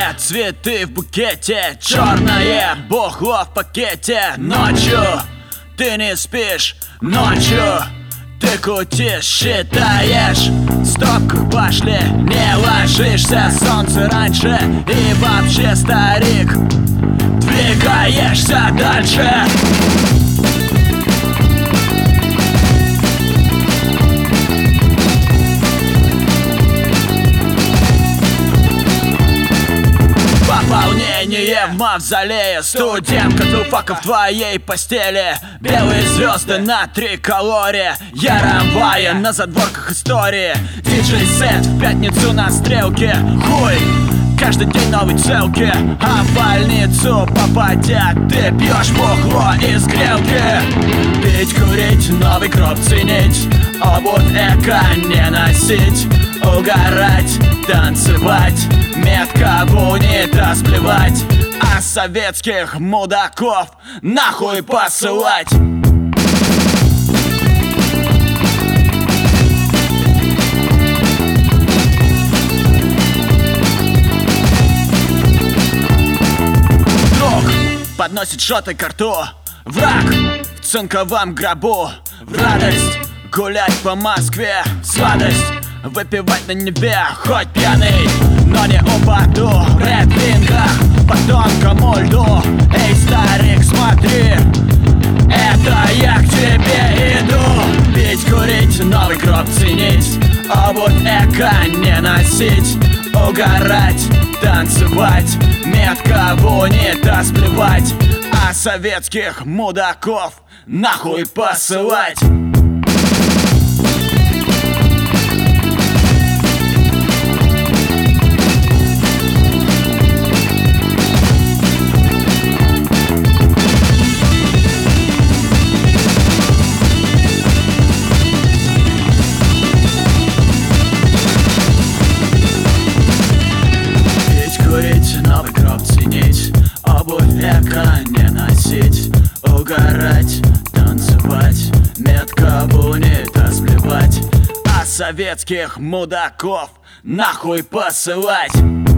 цветы в букете, черное бухло в пакете. Ночью ты не спишь, ночью ты крутишь, считаешь, стопку пошли, не ложишься, солнце раньше. И вообще, старик, двигаешься дальше. Пополнение в мавзолее, студентка журфака в твоей постели. Белые звезды на триколоре, яровая на задворках истории. Диджей-сет в пятницу на стрелке. Хуй, каждый день новые целки. А в больницу попадя, ты пьешь бухло из грелки. Пить, курить, новый гроб ценить, обувь эко не носить. Угорать, танцевать, метко в унитаз плевать, а советских мудаков нахуй посылать. Друг подносит шоты ко рту, враг в цинковом гробу. В радость гулять по Москве, в сладость выпивать на Неве. Хоть пьяный, но не упаду в рэп-рингах по тонкому льду. Эй, старик, смотри, это я к тебе иду. Пить, курить, новый гроб ценить, обувь эко не носить. Угорать, танцевать, метко в унитаз плевать, а советских мудаков нахуй посылать. Новый гроб ценить, обувь эко не носить. Угорать, танцевать, метко в унитаз плевать, а советских мудаков нахуй посылать.